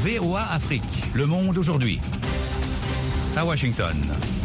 VOA Afrique, le monde aujourd'hui. À Washington.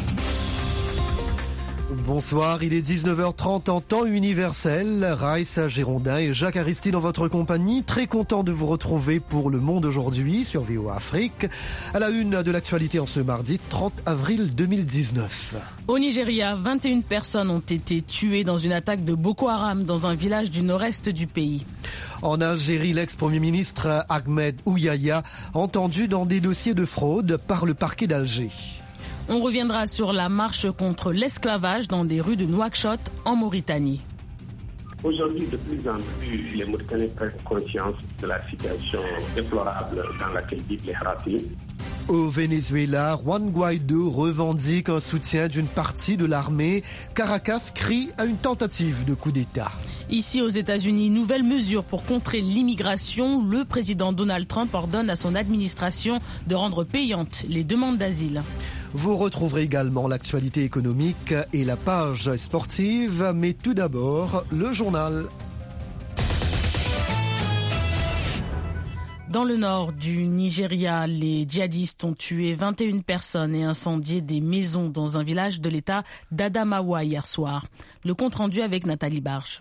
Bonsoir, il est 19h30 en temps universel. Raïssa Gérondin et Jacques Aristide en votre compagnie. Très content de vous retrouver pour Le Monde aujourd'hui sur VOA Afrique. À la une de l'actualité en ce mardi 30 avril 2019. Au Nigeria, 21 personnes ont été tuées dans une attaque de Boko Haram dans un village du nord-est du pays. En Algérie, l'ex-premier ministre Ahmed Ouyaya entendu dans des dossiers de fraude par le parquet d'Alger. On reviendra sur la marche contre l'esclavage dans des rues de Nouakchott en Mauritanie. Aujourd'hui, de plus en plus, les Mauritaniens prennent conscience de la situation déplorable dans laquelle vivent les Haratis. Au Venezuela, Juan Guaido revendique un soutien d'une partie de l'armée. Caracas crie à une tentative de coup d'État. Ici aux États-Unis, nouvelle mesure pour contrer l'immigration. Le président Donald Trump ordonne à son administration de rendre payantes les demandes d'asile. Vous retrouverez également l'actualité économique et la page sportive, mais tout d'abord, le journal. Dans le nord du Nigeria, les djihadistes ont tué 21 personnes et incendié des maisons dans un village de l'État d'Adamawa hier soir. Le compte-rendu avec Nathalie Barge.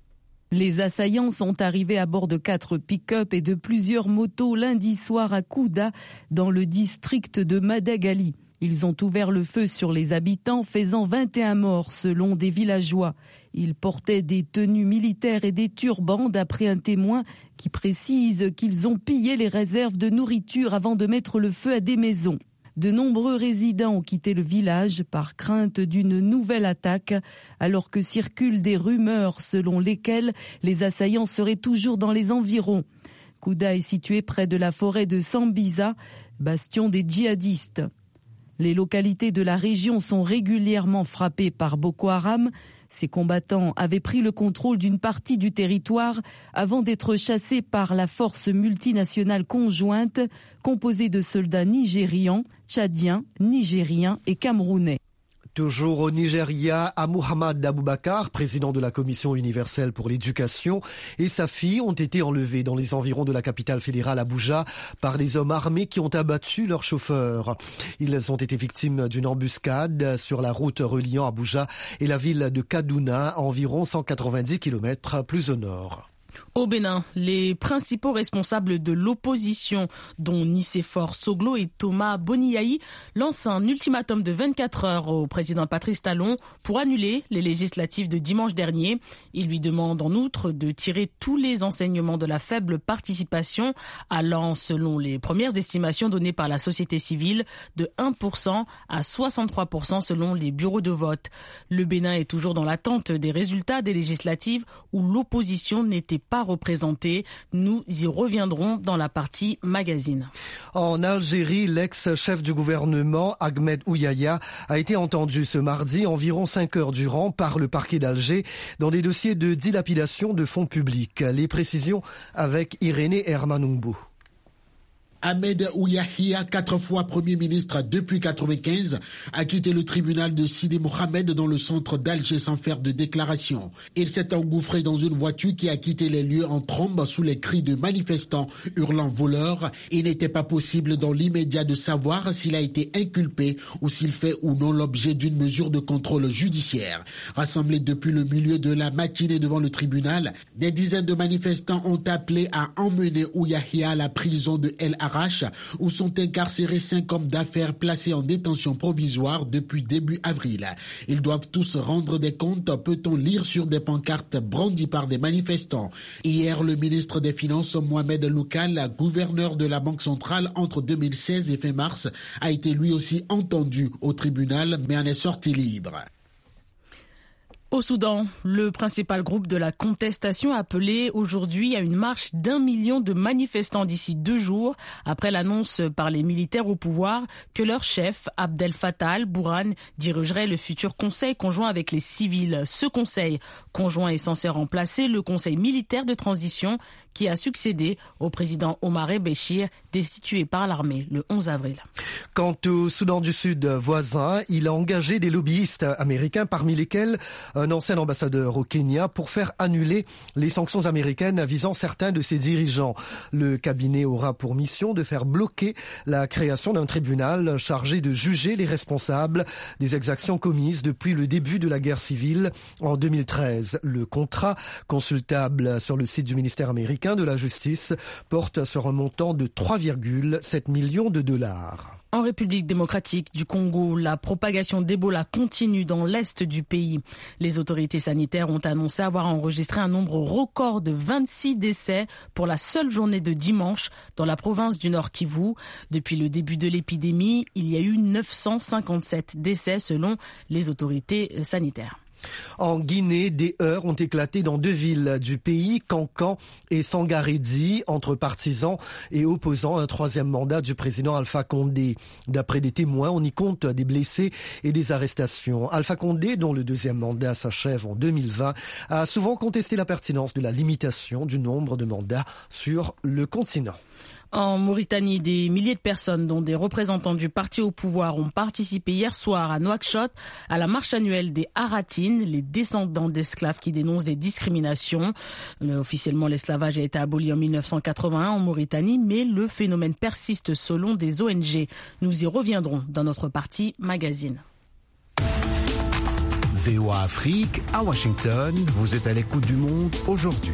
Les assaillants sont arrivés à bord de 4 pick-up et de plusieurs motos lundi soir à Kouda, dans le district de Madagali. Ils ont ouvert le feu sur les habitants, faisant 21 morts selon des villageois. Ils portaient des tenues militaires et des turbans, d'après un témoin qui précise qu'ils ont pillé les réserves de nourriture avant de mettre le feu à des maisons. De nombreux résidents ont quitté le village par crainte d'une nouvelle attaque, alors que circulent des rumeurs selon lesquelles les assaillants seraient toujours dans les environs. Kouda est situé près de la forêt de Sambisa, bastion des djihadistes. Les localités de la région sont régulièrement frappées par Boko Haram. Ces combattants avaient pris le contrôle d'une partie du territoire avant d'être chassés par la force multinationale conjointe composée de soldats nigérians, tchadiens, nigériens et camerounais. Toujours au Nigeria, Muhammad Aboubakar, président de la Commission universelle pour l'éducation, et sa fille ont été enlevés dans les environs de la capitale fédérale Abuja par des hommes armés qui ont abattu leur chauffeur. Ils ont été victimes d'une embuscade sur la route reliant Abuja et la ville de Kaduna, à environ 190 km plus au nord. Au Bénin, les principaux responsables de l'opposition, dont Nicéphore Soglo et Thomas Boniaï, lancent un ultimatum de 24 heures au président Patrice Talon pour annuler les législatives de dimanche dernier. Il lui demande en outre de tirer tous les enseignements de la faible participation, allant, selon les premières estimations données par la société civile, de 1% à 63% selon les bureaux de vote. Le Bénin est toujours dans l'attente des résultats des législatives où l'opposition n'était pas représentée. Nous y reviendrons dans la partie magazine. En Algérie, l'ex-chef du gouvernement, Ahmed Ouyaya, a été entendu ce mardi environ 5 heures durant par le parquet d'Alger dans des dossiers de dilapidation de fonds publics. Les précisions avec Irénée Hermanoumbo. Ahmed Ouyahia, 4 fois Premier ministre depuis 1995, a quitté le tribunal de Sidi Mohamed dans le centre d'Alger sans faire de déclaration. Il s'est engouffré dans une voiture qui a quitté les lieux en trombe sous les cris de manifestants hurlant voleurs. Il n'était pas possible dans l'immédiat de savoir s'il a été inculpé ou s'il fait ou non l'objet d'une mesure de contrôle judiciaire. Rassemblés depuis le milieu de la matinée devant le tribunal, des dizaines de manifestants ont appelé à emmener Ouyahia à la prison de El Arach, où sont incarcérés 5 hommes d'affaires placés en détention provisoire depuis début avril. Ils doivent tous rendre des comptes, peut-on lire sur des pancartes brandies par des manifestants. Hier, le ministre des Finances, Mohamed Loukal, gouverneur de la Banque centrale entre 2016 et fin mars, a été lui aussi entendu au tribunal, mais en est sorti libre. Au Soudan, le principal groupe de la contestation a appelé aujourd'hui à une marche d'1 million de manifestants d'ici 2 jours, après l'annonce par les militaires au pouvoir que leur chef, Abdel Fattah al-Burhan, dirigerait le futur conseil conjoint avec les civils. Ce conseil conjoint est censé remplacer le conseil militaire de transition qui a succédé au président Omar el-Béchir, destitué par l'armée le 11 avril. Quant au Soudan du Sud voisin, il a engagé des lobbyistes américains, parmi lesquels un ancien ambassadeur au Kenya, pour faire annuler les sanctions américaines visant certains de ses dirigeants. Le cabinet aura pour mission de faire bloquer la création d'un tribunal chargé de juger les responsables des exactions commises depuis le début de la guerre civile en 2013. Le contrat, consultable sur le site du ministère américain de la Justice, porte sur un montant de 3,7 millions de dollars. En République démocratique du Congo, la propagation d'Ebola continue dans l'est du pays. Les autorités sanitaires ont annoncé avoir enregistré un nombre record de 26 décès pour la seule journée de dimanche dans la province du Nord Kivu. Depuis le début de l'épidémie, il y a eu 957 décès selon les autorités sanitaires. En Guinée, des heurts ont éclaté dans deux villes du pays, Kankan et Sangaredi, entre partisans et opposants à un troisième mandat du président Alpha Condé. D'après des témoins, on y compte des blessés et des arrestations. Alpha Condé, dont le deuxième mandat s'achève en 2020, a souvent contesté la pertinence de la limitation du nombre de mandats sur le continent. En Mauritanie, des milliers de personnes, dont des représentants du parti au pouvoir, ont participé hier soir à Nouakchott à la marche annuelle des Haratines, les descendants d'esclaves qui dénoncent des discriminations. Officiellement, l'esclavage a été aboli en 1981 en Mauritanie, mais le phénomène persiste selon des ONG. Nous y reviendrons dans notre partie magazine. VOA Afrique, à Washington, vous êtes à l'écoute du monde aujourd'hui.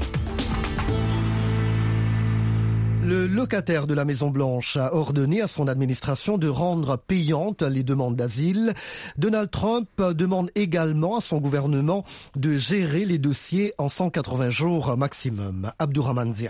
Le locataire de la Maison-Blanche a ordonné à son administration de rendre payantes les demandes d'asile. Donald Trump demande également à son gouvernement de gérer les dossiers en 180 jours maximum. Abdourahmane Zia.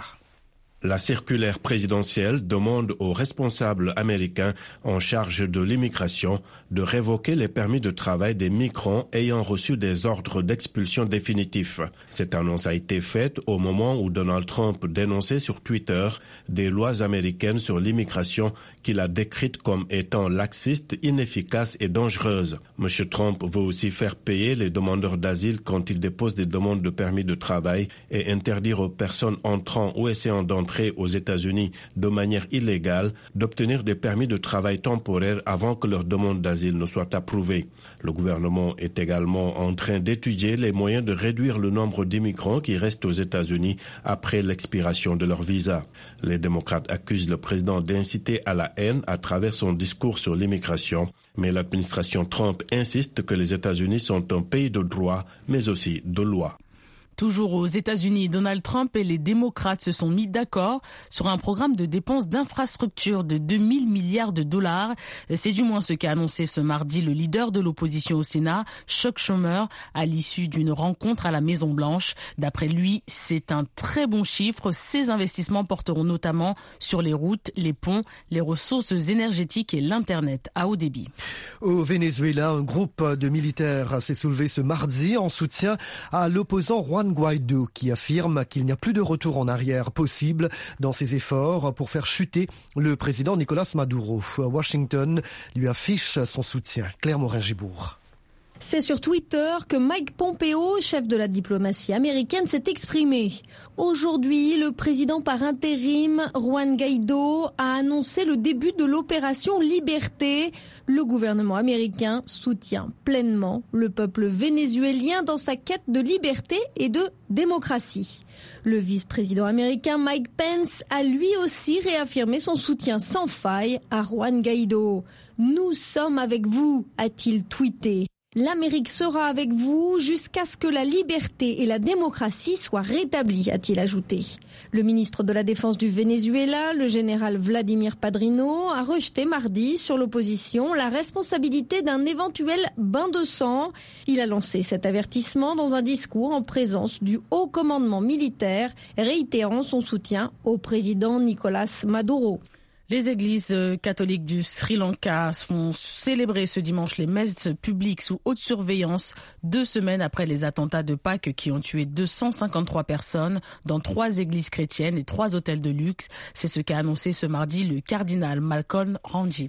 La circulaire présidentielle demande aux responsables américains en charge de l'immigration de révoquer les permis de travail des migrants ayant reçu des ordres d'expulsion définitifs. Cette annonce a été faite au moment où Donald Trump dénonçait sur Twitter des lois américaines sur l'immigration qu'il a décrites comme étant laxistes, inefficaces et dangereuses. M. Trump veut aussi faire payer les demandeurs d'asile quand ils déposent des demandes de permis de travail et interdire aux personnes entrant ou essayant d'entrer aux États-Unis de manière illégale d'obtenir des permis de travail temporaires avant que leur demande d'asile ne soit approuvée. Le gouvernement est également en train d'étudier les moyens de réduire le nombre d'immigrants qui restent aux États-Unis après l'expiration de leur visa. Les démocrates accusent le président d'inciter à la haine à travers son discours sur l'immigration, mais l'administration Trump insiste que les États-Unis sont un pays de droit, mais aussi de loi. Toujours aux États-Unis, Donald Trump et les démocrates se sont mis d'accord sur un programme de dépenses d'infrastructures de 2 000 milliards de dollars. C'est du moins ce qu'a annoncé ce mardi le leader de l'opposition au Sénat, Chuck Schumer, à l'issue d'une rencontre à la Maison-Blanche. D'après lui, c'est un très bon chiffre. Ces investissements porteront notamment sur les routes, les ponts, les ressources énergétiques et l'Internet à haut débit. Au Venezuela, un groupe de militaires s'est soulevé ce mardi en soutien à l'opposant Juan Guaidó, qui affirme qu'il n'y a plus de retour en arrière possible dans ses efforts pour faire chuter le président Nicolás Maduro. Washington lui affiche son soutien. Claire Morin-Gibourg. C'est sur Twitter que Mike Pompeo, chef de la diplomatie américaine, s'est exprimé. Aujourd'hui, le président par intérim, Juan Guaidó, a annoncé le début de l'opération Liberté. Le gouvernement américain soutient pleinement le peuple vénézuélien dans sa quête de liberté et de démocratie. Le vice-président américain Mike Pence a lui aussi réaffirmé son soutien sans faille à Juan Guaidó. « Nous sommes avec vous », a-t-il tweeté. L'Amérique sera avec vous jusqu'à ce que la liberté et la démocratie soient rétablies, a-t-il ajouté. Le ministre de la Défense du Venezuela, le général Vladimir Padrino, a rejeté mardi sur l'opposition la responsabilité d'un éventuel bain de sang. Il a lancé cet avertissement dans un discours en présence du haut commandement militaire, réitérant son soutien au président Nicolás Maduro. Les églises catholiques du Sri Lanka font célébrer ce dimanche les messes publiques sous haute surveillance, 2 semaines après les attentats de Pâques qui ont tué 253 personnes dans 3 églises chrétiennes et 3 hôtels de luxe. C'est ce qu'a annoncé ce mardi le cardinal Malcolm Ranjiv.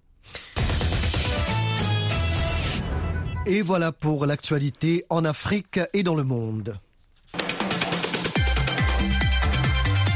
Et voilà pour l'actualité en Afrique et dans le monde.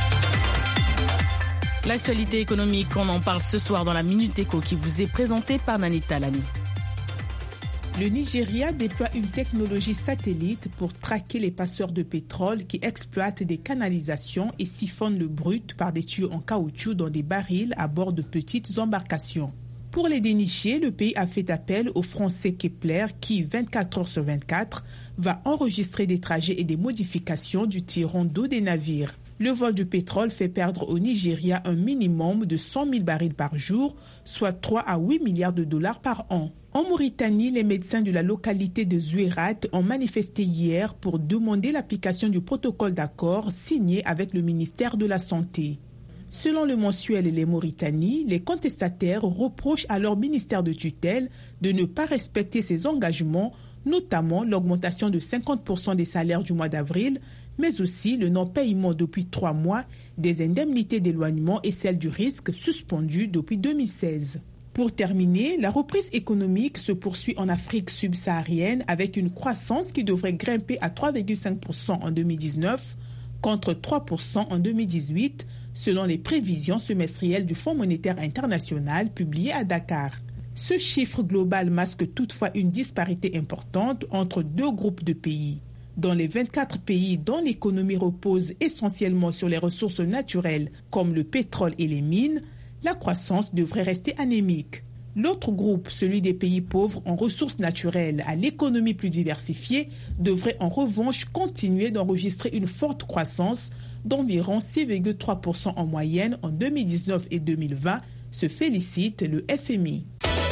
L'actualité économique, on en parle ce soir dans la Minute Éco qui vous est présentée par Nanita Lamy. Le Nigeria déploie une technologie satellite pour traquer les passeurs de pétrole qui exploitent des canalisations et siphonnent le brut par des tuyaux en caoutchouc dans des barils à bord de petites embarcations. Pour les dénicher, le pays a fait appel au français Kepler qui, 24 heures sur 24, va enregistrer des trajets et des modifications du tirant d'eau des navires. Le vol du pétrole fait perdre au Nigeria un minimum de 100 000 barils par jour, soit 3 à 8 milliards de dollars par an. En Mauritanie, les médecins de la localité de Zouérat ont manifesté hier pour demander l'application du protocole d'accord signé avec le ministère de la Santé. Selon le mensuel Les Mauritanies, les contestataires reprochent à leur ministère de tutelle de ne pas respecter ses engagements, notamment l'augmentation de 50% des salaires du mois d'avril, mais aussi le non-paiement depuis 3 mois des indemnités d'éloignement et celles du risque suspendues depuis 2016. Pour terminer, la reprise économique se poursuit en Afrique subsaharienne avec une croissance qui devrait grimper à 3,5% en 2019 contre 3% en 2018, selon les prévisions semestrielles du Fonds monétaire international publiées à Dakar. Ce chiffre global masque toutefois une disparité importante entre 2 groupes de pays. Dans les 24 pays dont l'économie repose essentiellement sur les ressources naturelles comme le pétrole et les mines, la croissance devrait rester anémique. L'autre groupe, celui des pays pauvres en ressources naturelles à l'économie plus diversifiée, devrait en revanche continuer d'enregistrer une forte croissance d'environ 6,3% en moyenne en 2019 et 2020, se félicite le FMI.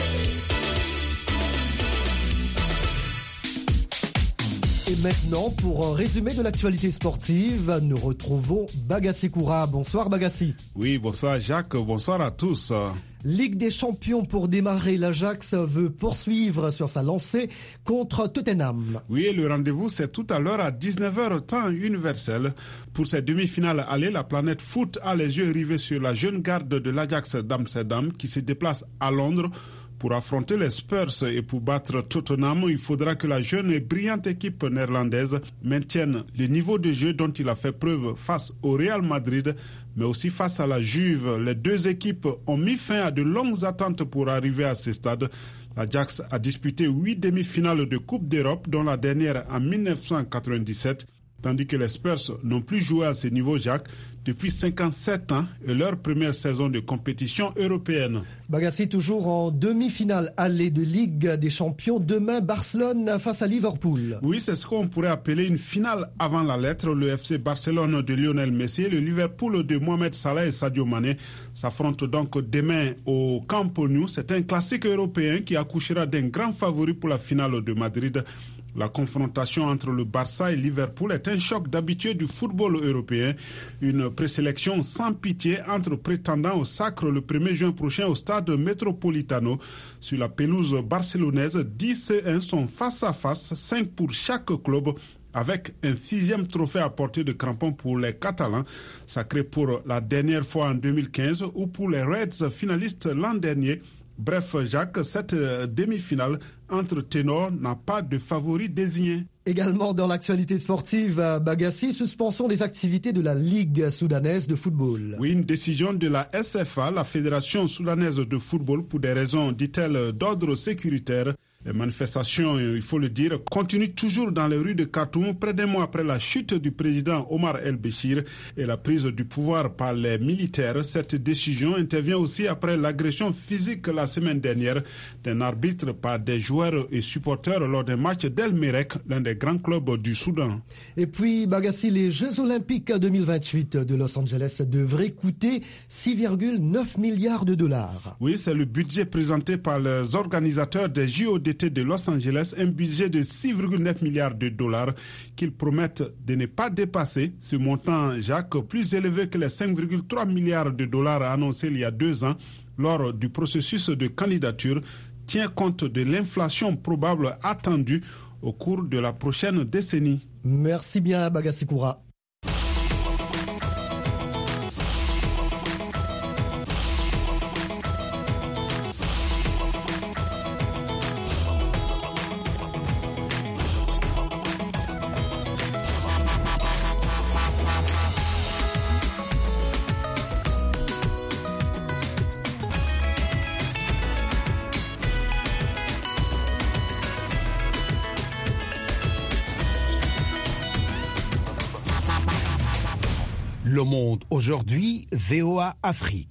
Et maintenant, pour un résumé de l'actualité sportive, nous retrouvons Bagassi Koura. Bonsoir Bagassi. Oui, bonsoir Jacques, bonsoir à tous. Ligue des champions pour démarrer, l'Ajax veut poursuivre sur sa lancée contre Tottenham. Oui, le rendez-vous c'est tout à l'heure à 19h temps universel. Pour cette demi-finale aller, la planète foot a les yeux rivés sur la jeune garde de l'Ajax d'Amsterdam qui se déplace à Londres pour affronter les Spurs et pour battre Tottenham, il faudra que la jeune et brillante équipe néerlandaise maintienne le niveau de jeu dont il a fait preuve face au Real Madrid, mais aussi face à la Juve. Les 2 équipes ont mis fin à de longues attentes pour arriver à ce stade. L'Ajax a disputé 8 demi-finales de Coupe d'Europe, dont la dernière en 1997, tandis que les Spurs n'ont plus joué à ce niveau, Jacques, depuis 57 ans et leur première saison de compétition européenne. Bagassi toujours en demi-finale aller de Ligue des Champions. Demain, Barcelone face à Liverpool. Oui, c'est ce qu'on pourrait appeler une finale avant la lettre. Le FC Barcelone de Lionel Messi et le Liverpool de Mohamed Salah et Sadio Mané s'affrontent donc demain au Camp Nou. C'est un classique européen qui accouchera d'un grand favori pour la finale de Madrid. La confrontation entre le Barça et Liverpool est un choc d'habitués du football européen. Une présélection sans pitié entre prétendants au sacre le 1er juin prochain au stade Metropolitano. Sur la pelouse barcelonaise, 10 C1 sont face à face, 5 pour chaque club, avec un 6e trophée à portée de crampon pour les Catalans, sacré pour la dernière fois en 2015, ou pour les Reds finalistes l'an dernier. Bref, Jacques, cette demi-finale entre ténors n'a pas de favori désigné. Également dans l'actualité sportive, Bagassi, suspension des activités de la Ligue soudanaise de football. Oui, une décision de la SFA, la Fédération soudanaise de football, pour des raisons, dit-elle, d'ordre sécuritaire. Les manifestations, il faut le dire, continuent toujours dans les rues de Khartoum, près d'un mois après la chute du président Omar El-Béchir et la prise du pouvoir par les militaires. Cette décision intervient aussi après l'agression physique la semaine dernière d'un arbitre par des joueurs et supporters lors d'un match d'El Merreikh, l'un des grands clubs du Soudan. Et puis, Bagassi, les Jeux Olympiques 2028 de Los Angeles devraient coûter 6,9 milliards de dollars. Oui, c'est le budget présenté par les organisateurs des JOD de Los Angeles, un budget de 6,9 milliards de dollars qu'ils promettent de ne pas dépasser. Ce montant, Jacques, plus élevé que les 5,3 milliards de dollars annoncés il y a 2 ans lors du processus de candidature, tient compte de l'inflation probable attendue au cours de la prochaine décennie. Merci bien, Bagassi Koura. Le Monde aujourd'hui, VOA Afrique.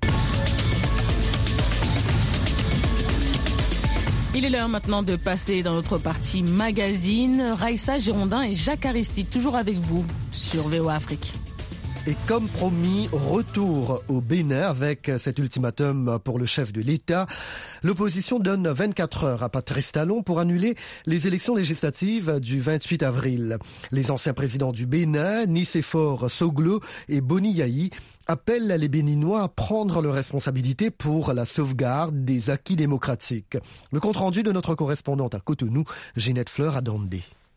Il est l'heure maintenant de passer dans notre partie magazine. Raïssa Girondin et Jacques Aristide, toujours avec vous sur VOA Afrique. Et comme promis, retour au Bénin avec cet ultimatum pour le chef de l'État. L'opposition donne 24 heures à Patrice Talon pour annuler les élections législatives du 28 avril. Les anciens présidents du Bénin, Nicéphore Soglo et Boni Yayi, appellent les Béninois à prendre leurs responsabilités pour la sauvegarde des acquis démocratiques. Le compte-rendu de notre correspondante à Cotonou, Ginette Fleur-Adondé.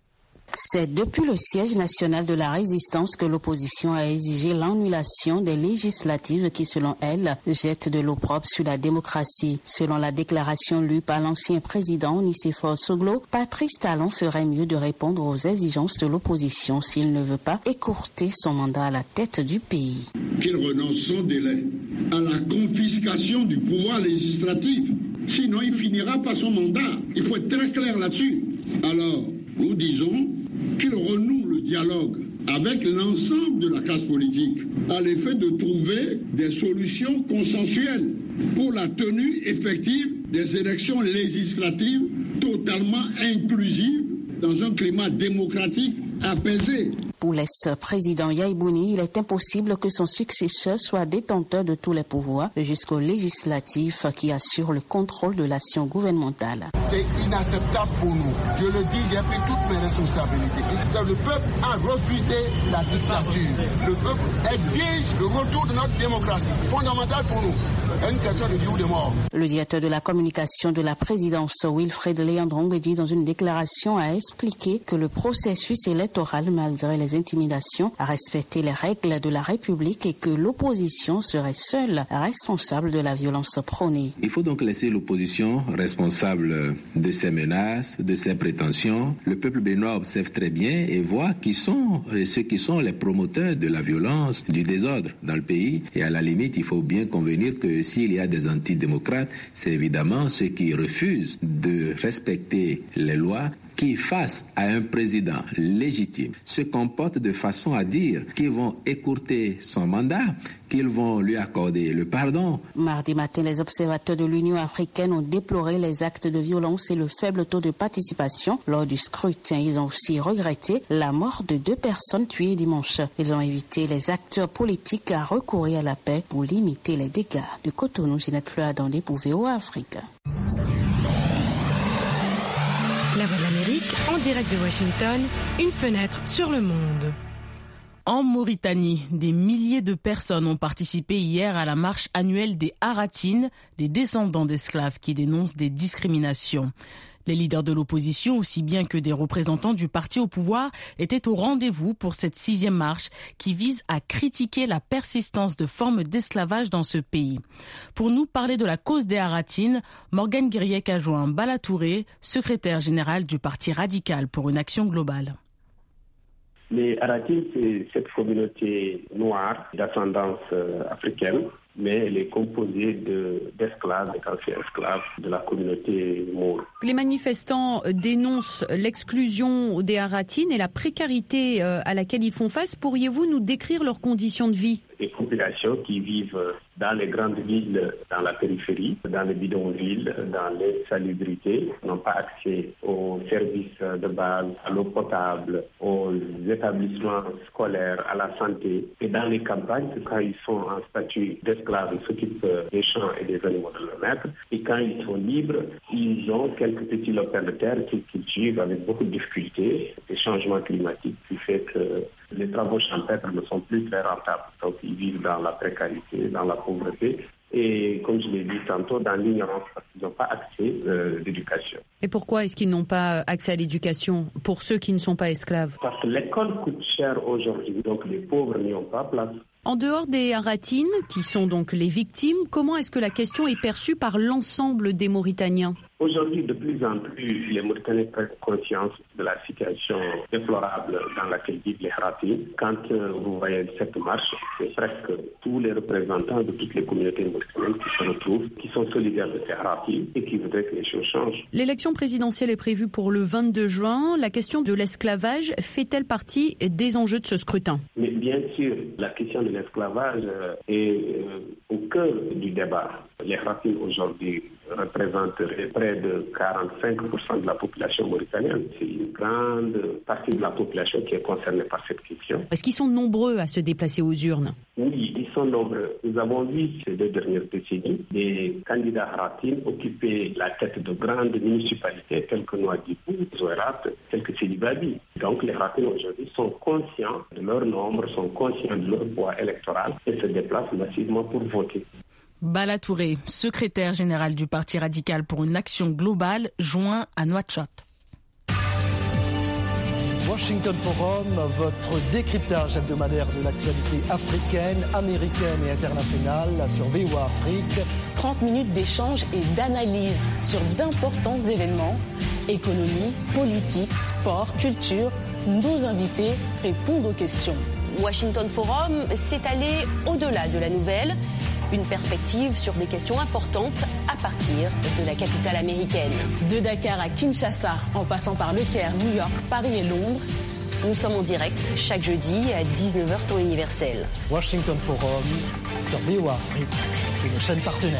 C'est depuis le siège national de la résistance que l'opposition a exigé l'annulation des législatives qui, selon elle, jettent de l'opprobre sur la démocratie. Selon la déclaration lue par l'ancien président Nicéphore Soglo, Patrice Talon ferait mieux de répondre aux exigences de l'opposition s'il ne veut pas écourter son mandat à la tête du pays. Qu'il renonce sans délai à la confiscation du pouvoir législatif. Sinon, il finira par son mandat. Il faut être très clair là-dessus. Alors, nous disons qu'il renoue le dialogue avec l'ensemble de la classe politique à l'effet de trouver des solutions consensuelles pour la tenue effective des élections législatives totalement inclusives dans un climat démocratique apaisé. Pour l'ex-président Yayi Boni, il est impossible que son successeur soit détenteur de tous les pouvoirs jusqu'au législatif qui assure le contrôle de l'action gouvernementale. C'est inacceptable pour nous. Je le dis, j'ai pris toutes mes responsabilités. Le peuple a refusé la dictature. Le peuple exige le retour de notre démocratie, fondamentale pour nous. Une question de vie ou de mort. Le directeur de la communication de la présidence, Wilfred Léandron, dit dans une déclaration, a expliqué que le processus électoral, malgré les intimidations, a respecté les règles de la République et que l'opposition serait seule responsable de la violence prônée. Il faut donc laisser l'opposition responsable de ses menaces, de ses prétentions. Le peuple béninois observe très bien et voit qui sont ceux qui sont les promoteurs de la violence, du désordre dans le pays. Et à la limite, il faut bien convenir que s'il y a des antidémocrates, c'est évidemment ceux qui refusent de respecter les lois, qui, face à un président légitime, se comportent de façon à dire qu'ils vont écourter son mandat, qu'ils vont lui accorder le pardon. Mardi matin, les observateurs de l'Union africaine ont déploré les actes de violence et le faible taux de participation lors du scrutin. Ils ont aussi regretté la mort de 2 personnes tuées dimanche. Ils ont invité les acteurs politiques à recourir à la paix pour limiter les dégâts. De Cotonou, Ginette Fleur-Adondé pour VOA Afrique. La Voix de l'Amérique, en direct de Washington, une fenêtre sur le monde. En Mauritanie, des milliers de personnes ont participé hier à la marche annuelle des Haratines, les descendants d'esclaves qui dénoncent des discriminations. Les leaders de l'opposition, aussi bien que des représentants du parti au pouvoir, étaient au rendez-vous pour cette 6e marche qui vise à critiquer la persistance de formes d'esclavage dans ce pays. Pour nous parler de la cause des Haratines, Morgane Guiriec a joint Bala Touré, secrétaire général du Parti radical pour une action globale. Les Haratines, c'est cette communauté noire d'ascendance africaine, mais elle est composée d'esclaves, d'anciens esclaves de la communauté maure. Les manifestants dénoncent l'exclusion des Haratines et la précarité à laquelle ils font face. Pourriez-vous nous décrire leurs conditions de vie ? Des populations qui vivent dans les grandes villes, dans la périphérie, dans les bidonvilles, dans l'insalubrité, n'ont pas accès aux services de base, à l'eau potable, aux établissements scolaires, à la santé. Et dans les campagnes, quand ils sont en statut d'esclaves, ils s'occupent des champs et des animaux de leur maître. Et quand ils sont libres, ils ont quelques petits lopins de terre qu'ils cultivent avec beaucoup de difficultés. Les changements climatiques qui fait que les travaux champêtres ne sont plus très rentables. Donc, ils vivent dans la précarité, dans la pauvreté et, comme je l'ai dit tantôt, dans l'ignorance parce qu'ils n'ont pas accès à l'éducation. Et pourquoi est-ce qu'ils n'ont pas accès à l'éducation pour ceux qui ne sont pas esclaves ? Parce que l'école coûte cher aujourd'hui, donc les pauvres n'y ont pas place. En dehors des Haratines, qui sont donc les victimes, comment est-ce que la question est perçue par l'ensemble des Mauritaniens ? Aujourd'hui, de plus en plus, les Mauritaniens prennent conscience de la situation déplorable dans laquelle vivent les Haratines. Quand vous voyez cette marche, c'est presque tous les représentants de toutes les communautés mauritaniennes qui se retrouvent, qui sont solidaires de ces Haratines et qui voudraient que les choses changent. L'élection présidentielle est prévue pour le 22 juin. La question de l'esclavage fait-elle partie des enjeux de ce scrutin ? Mais bien sûr, la question de l'esclavage est au cœur du débat. Les Rakhines aujourd'hui représenteraient près de 45% de la population mauritanienne. C'est une grande partie de la population qui est concernée par cette question. Est-ce qu'ils sont nombreux à se déplacer aux urnes? Oui, ils sont nombreux. Nous avons vu ces 2 dernières décennies des candidats Rakhines occuper la tête de grandes municipalités telles que Nouadhibou, Zouérat, telles que Sidi Badi. Donc les Rakhines aujourd'hui sont conscients de leur nombre, sont conscients de leur poids électoral et se déplacent massivement pour voter. Bala Touré, secrétaire général du Parti radical pour une action globale, joint à Nouakchott. Washington Forum, votre décryptage hebdomadaire de l'actualité africaine, américaine et internationale sur VOA Afrique. 30 minutes d'échange et d'analyse sur d'importants événements, économie, politique, sport, culture. Nos invités répondent aux questions. Washington Forum, c'est aller au-delà de la nouvelle. Une perspective sur des questions importantes à partir de la capitale américaine. De Dakar à Kinshasa, en passant par Le Caire, New York, Paris et Londres. Nous sommes en direct chaque jeudi à 19h temps universel. Washington Forum sur VOA Afrique et nos chaînes partenaires.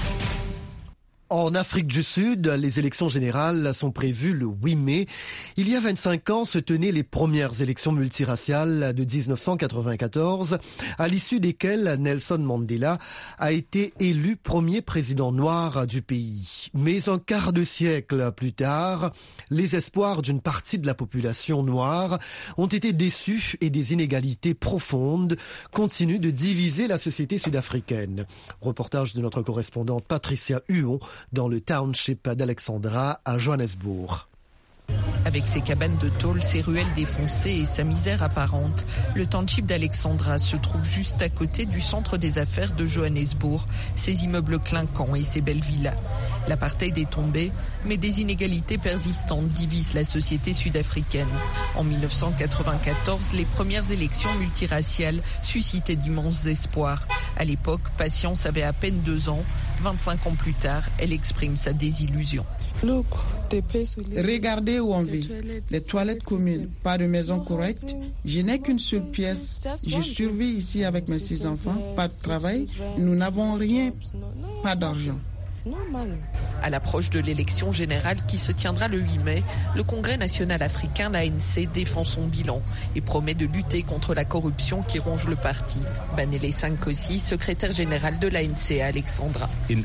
En Afrique du Sud, les élections générales sont prévues le 8 mai. Il y a 25 ans se tenaient les premières élections multiraciales de 1994, à l'issue desquelles Nelson Mandela a été élu premier président noir du pays. Mais un quart de siècle plus tard, les espoirs d'une partie de la population noire ont été déçus et des inégalités profondes continuent de diviser la société sud-africaine. Reportage de notre correspondante Patricia Huon dans le township d'Alexandra à Johannesburg. Avec ses cabanes de tôle, ses ruelles défoncées et sa misère apparente, le township d'Alexandra se trouve juste à côté du centre des affaires de Johannesburg, ses immeubles clinquants et ses belles villas. L'apartheid est tombé, mais des inégalités persistantes divisent la société sud-africaine. En 1994, les premières élections multiraciales suscitaient d'immenses espoirs. À l'époque, Patience avait à peine 2 ans. 25 ans plus tard, elle exprime sa désillusion. Regardez où on vit. Les toilettes communes, pas de maison correcte. Je n'ai qu'une seule pièce. Je survis ici avec mes 6 enfants. Pas de travail. Nous n'avons rien. Pas d'argent. À l'approche de l'élection générale qui se tiendra le 8 mai, le Congrès national africain, l'ANC, défend son bilan et promet de lutter contre la corruption qui ronge le parti. Banele Sankosi, secrétaire général de l'ANC à Alexandra.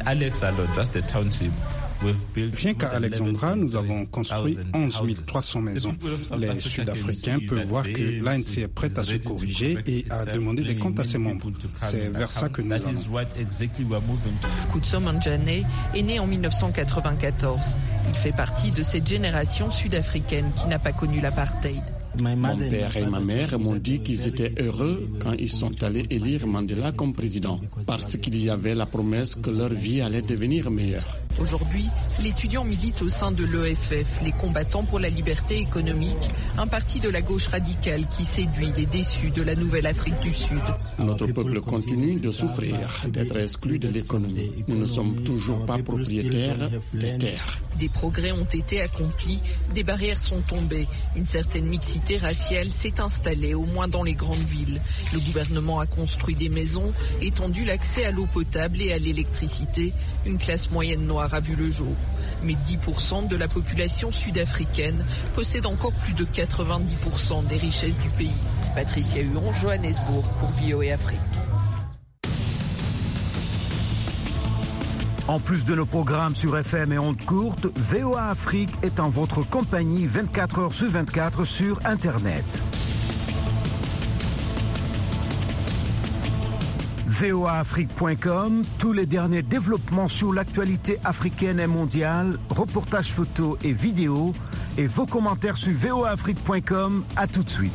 Rien qu'à Alexandra, nous avons construit 11 300 maisons. Les Sud-Africains peuvent voir que l'ANC est prête à se corriger et à demander des comptes à ses membres. C'est vers ça que nous allons. Kutso Manjane est né en 1994. Il fait partie de cette génération sud-africaine qui n'a pas connu l'apartheid. Mon père et ma mère m'ont dit qu'ils étaient heureux quand ils sont allés élire Mandela comme président, parce qu'il y avait la promesse que leur vie allait devenir meilleure. Aujourd'hui, l'étudiant milite au sein de l'EFF, les combattants pour la liberté économique, un parti de la gauche radicale qui séduit les déçus de la nouvelle Afrique du Sud. Notre peuple continue de souffrir, d'être exclu de l'économie. Nous ne sommes toujours pas propriétaires des terres. Des progrès ont été accomplis, des barrières sont tombées, une certaine mixité raciale s'est installée, au moins dans les grandes villes. Le gouvernement a construit des maisons, étendu l'accès à l'eau potable et à l'électricité. Une classe moyenne noire a vu le jour. Mais 10% de la population sud-africaine possède encore plus de 90% des richesses du pays. Patricia Huon, Johannesburg pour VOA Afrique. En plus de nos programmes sur FM et ondes courtes, VOA Afrique est en votre compagnie 24 heures sur 24 sur Internet. voaafrique.com, tous les derniers développements sur l'actualité africaine et mondiale, reportages photos et vidéos, et vos commentaires sur voaafrique.com. À tout de suite.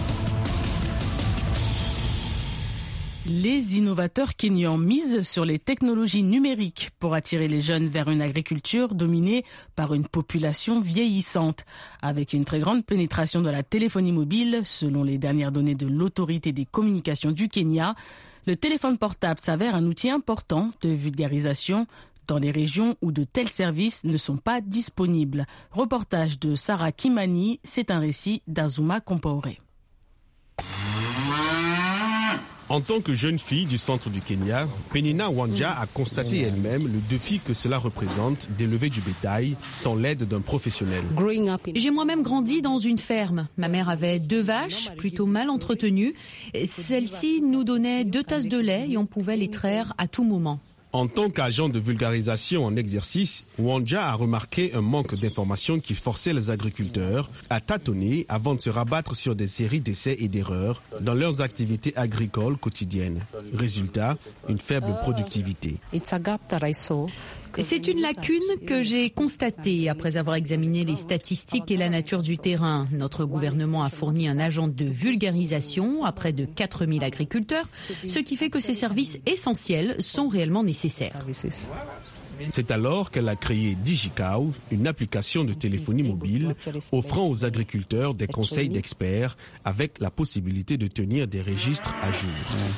Les innovateurs kenyans misent sur les technologies numériques pour attirer les jeunes vers une agriculture dominée par une population vieillissante. Avec une très grande pénétration de la téléphonie mobile, selon les dernières données de l'autorité des communications du Kenya, le téléphone portable s'avère un outil important de vulgarisation dans les régions où de tels services ne sont pas disponibles. Reportage de Sarah Kimani, c'est un récit d'Azuma Compaoré. En tant que jeune fille du centre du Kenya, Penina Wanja a constaté elle-même le défi que cela représente d'élever du bétail sans l'aide d'un professionnel. J'ai moi-même grandi dans une ferme. Ma mère avait 2 vaches, plutôt mal entretenues. Celles-ci nous donnaient 2 tasses de lait et on pouvait les traire à tout moment. En tant qu'agent de vulgarisation en exercice, Wanja a remarqué un manque d'informations qui forçait les agriculteurs à tâtonner avant de se rabattre sur des séries d'essais et d'erreurs dans leurs activités agricoles quotidiennes. Résultat, une faible productivité. C'est une lacune que j'ai constatée après avoir examiné les statistiques et la nature du terrain. Notre gouvernement a fourni un agent de vulgarisation à près de 4000 agriculteurs, ce qui fait que ces services essentiels sont réellement nécessaires. C'est alors qu'elle a créé DigiCow, une application de téléphonie mobile offrant aux agriculteurs des conseils d'experts avec la possibilité de tenir des registres à jour.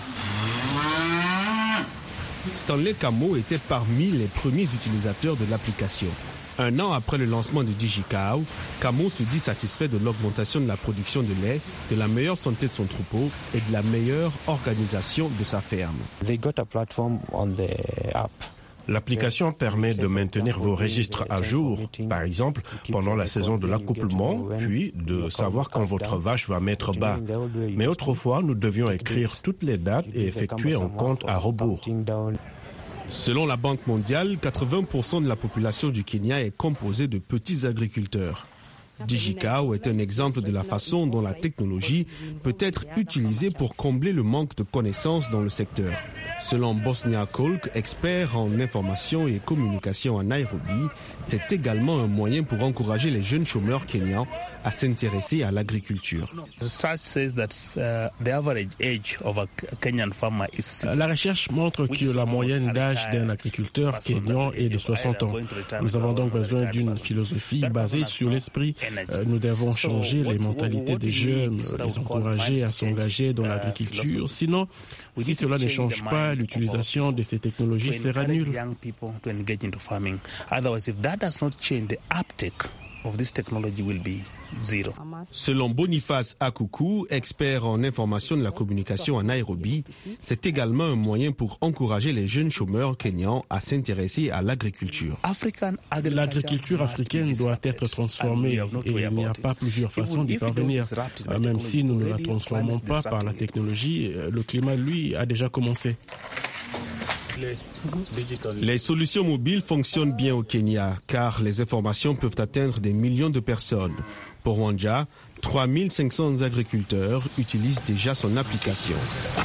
Stanley Camo était parmi les premiers utilisateurs de l'application. 1 an après le lancement de DigiCow, Camo se dit satisfait de l'augmentation de la production de lait, de la meilleure santé de son troupeau et de la meilleure organisation de sa ferme. L'application permet de maintenir vos registres à jour, par exemple pendant la saison de l'accouplement, puis de savoir quand votre vache va mettre bas. Mais autrefois, nous devions écrire toutes les dates et effectuer un compte à rebours. Selon la Banque mondiale, 80% de la population du Kenya est composée de petits agriculteurs. DigiCow est un exemple de la façon dont la technologie peut être utilisée pour combler le manque de connaissances dans le secteur. Selon Bosnia Kolk, expert en information et communication à Nairobi, c'est également un moyen pour encourager les jeunes chômeurs kenyans à s'intéresser à l'agriculture. La recherche montre que la moyenne d'âge d'un agriculteur kényan est de 60 ans. Nous avons donc besoin d'une philosophie basée sur l'esprit. Nous devons changer les mentalités des jeunes, les encourager à s'engager dans l'agriculture. Sinon, si cela ne change pas, l'utilisation de ces technologies sera nulle. Selon Boniface Akuku, expert en information de la communication à Nairobi, c'est également un moyen pour encourager les jeunes chômeurs kenyans à s'intéresser à l'agriculture. L'agriculture africaine doit être transformée et il n'y a pas plusieurs façons d'y parvenir. Même si nous ne la transformons pas par la technologie, le climat, lui, a déjà commencé. Les solutions mobiles fonctionnent bien au Kenya car les informations peuvent atteindre des millions de personnes. Pour Wanja, 3500 agriculteurs utilisent déjà son application.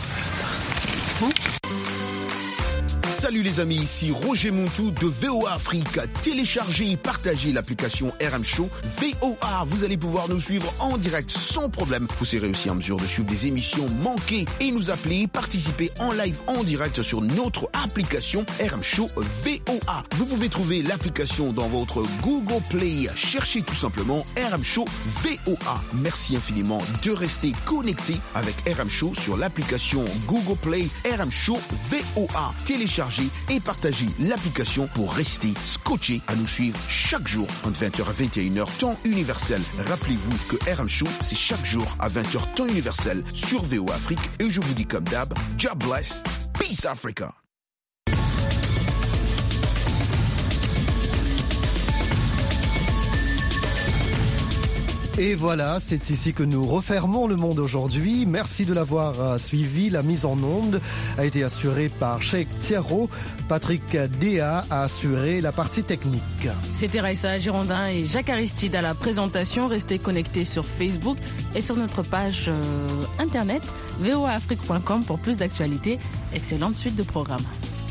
Salut les amis, ici Roger Montou de VOA Afrique. Téléchargez et partagez l'application RM Show VOA. Vous allez pouvoir nous suivre en direct sans problème. Vous serez aussi en mesure de suivre des émissions manquées et nous appeler, participer en live en direct sur notre application RM Show VOA. Vous pouvez trouver l'application dans votre Google Play. Cherchez tout simplement RM Show VOA. Merci infiniment de rester connecté avec RM Show sur l'application Google Play RM Show VOA. Téléchargez et partagez l'application pour rester scotché à nous suivre chaque jour entre 20h à 21h temps universel. Rappelez-vous que RM Show, c'est chaque jour à 20h temps universel sur VOA Afrique. Et je vous dis comme d'hab, God bless, peace Africa. Et voilà, c'est ici que nous refermons le monde aujourd'hui. Merci de l'avoir suivi. La mise en onde a été assurée par Sheikh Thiaro. Patrick Déa a assuré la partie technique. C'était Raissa Girondin et Jacques Aristide à la présentation. Restez connectés sur Facebook et sur notre page internet voaafrique.com pour plus d'actualités. Excellente suite de programmes.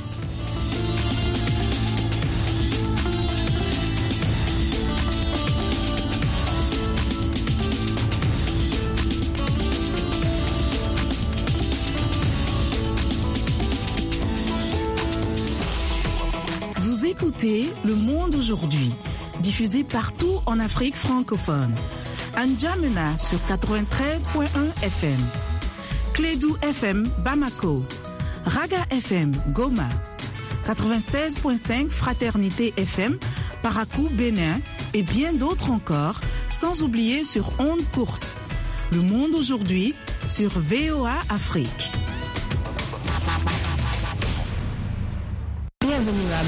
Écoutez Le Monde aujourd'hui, diffusé partout en Afrique francophone. N'Djamena sur 93.1 FM, Clédou FM Bamako, Raga FM Goma, 96.5 Fraternité FM Parakou Bénin et bien d'autres encore, sans oublier sur ondes courtes. Le Monde aujourd'hui sur VOA Afrique. Bienvenue à